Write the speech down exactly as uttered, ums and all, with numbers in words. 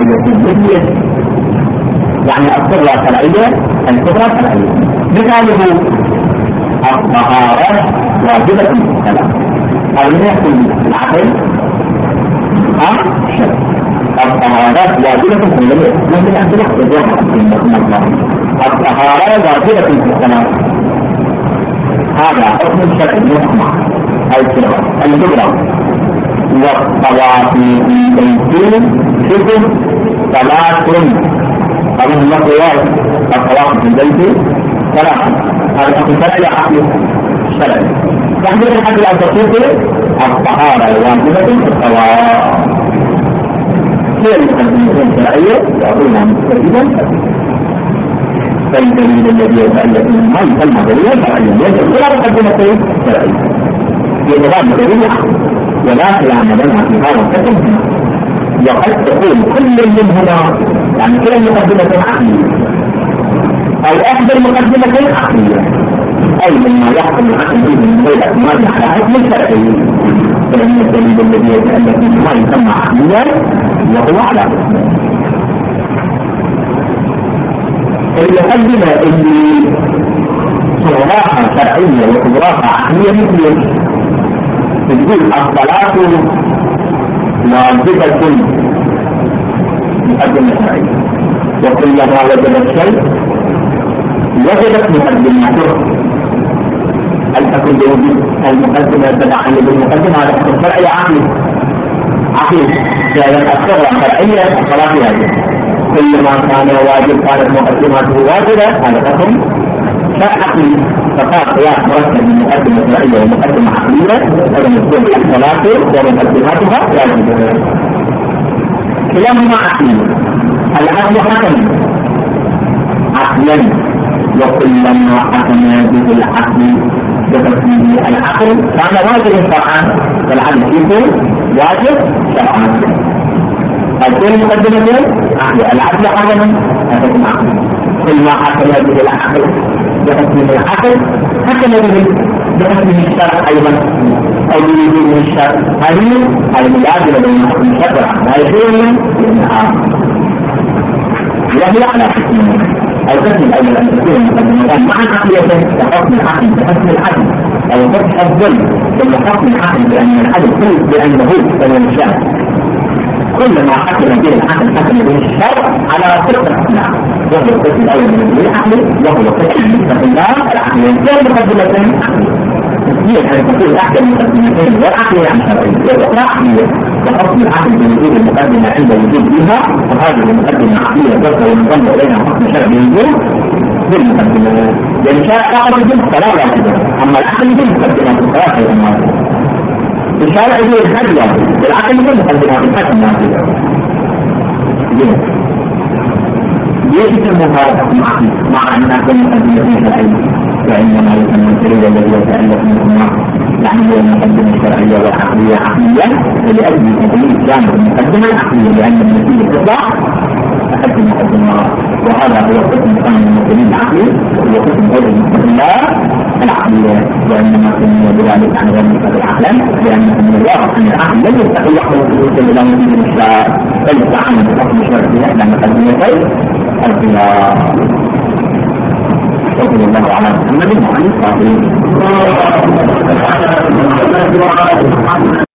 شرعية يعني الصغرى شرعية الكبرى شرعية. مثاله الطهارة واجبة في الصلاة أو يكون العقل أم شرع. الطهارات واجبة في الصلاة ممكن أن تلحظ الطهارة واجبة في الصلاة هذا حكم شرعي محمد أو الكبرى الكبرى. والطواف في بيته شكر صلاة هذه المقويات. الطواف في البيت صلاة هذا حكم شرعي عقلي شرعي. تحديد الحد الأساسي الطهارة الواجبة في الطواف هي المقدمة الشرعية يعطونها مستفيدا. فالدليل الذي يتألف من ما يسمى دليلا شرعيا يجب ولا مقدمة شرعية يتبادل دليل ولا خلاف لنا في هذا الحكم. وقد تكون كل منهما يعني كل مقدمة عقلية أو أحد المقدمتين عقلية أي مما يحكم العقل من غير اعتماد على حكم شرعي. فإن الدليل الذي يتألف من ما يسمى عقليا وهو على المقدمة اللي صغراها شرعية وكبراها عقلية مثل تقول الصلاة واجبة مقدمة شرعية وكلما وجب الشيء وجبت مقدمته. هل تكون بوجود المقدمة تتعلم بالمقدمة على حكم شرعي عقلي عقلي كانت الصغرى شرعية الصلاة واجبة. كلما كان واجب كانت مقدمته واجبة هذا حكم عقلي. فقط قياس مركب من مقدمة شرعية ومقدمة عقلية هذا مسبوق الصلاة ومقدماتها واجبة كلاهما عقلي. العقل حكم عقلا وكلما حكم به العقل بتسميه العقل كان واجب شرعا والعقل يكون واجب شرعا. هذه مقدمتين عقل العقل حكم حكم عقل. كلما حكم به العقل بتسميه العقل حكم به بتسميه الشرع ايضا او بوجود الشرع. هذه الملازمه بين حكم الشرع لا يجوز انها وهي على حكم أو تسمي الأول أن تكون المقدمتان مع عقلية كحكم العقل بحكم العقل أو فتح الظلم ثم حكم العقل بأن العقل كل بأنه هو الشرع. كلما حكم به العقل حكم به الشرع على صدق العقل وهو القسم الأول من العقل وهو قسم الله العقلين كل مقدمتين هي أن تكون أحد المقدمتين والعقل عن شرعي والأخرى عقلية وحكم العقل بوجود المقدمة عند وجودها. وهذه المقدمة عقلية ذكر ونظن إليها حكم شرعي وجود بالمقدمة لأن شرع تعرض بالصلاة واجبة أما العقل بالمقدمة في الصلاة والأموال الشرع هي الحجة العقل بالمقدمة في الحكم واجبة. ليش يسموها حكم عقلي مع أنها بالمقدمة شرعية وإنما يسمى الدليل الذي يتألف منهما يعني هي المقدمة الشرعية والعقلية عقلية لأجل تدليل جانب المقدمة العقلية لأن النتيجة تطلع أحد المقدمات. وهذا هو قسم ثاني من الدليل العقلي وهو قسم غير المقدمة العقلية وإنما سمي بذلك عن غير المقدمة عقلا لأنه من الواقع أن العقل لم يستطيع يحصل الوصول إلى وجود الشرع بل يتعامل بحكم الشرع في إحدى مقدمتي الخلاف. صلى الله على محمد وعلى آله وصحبه.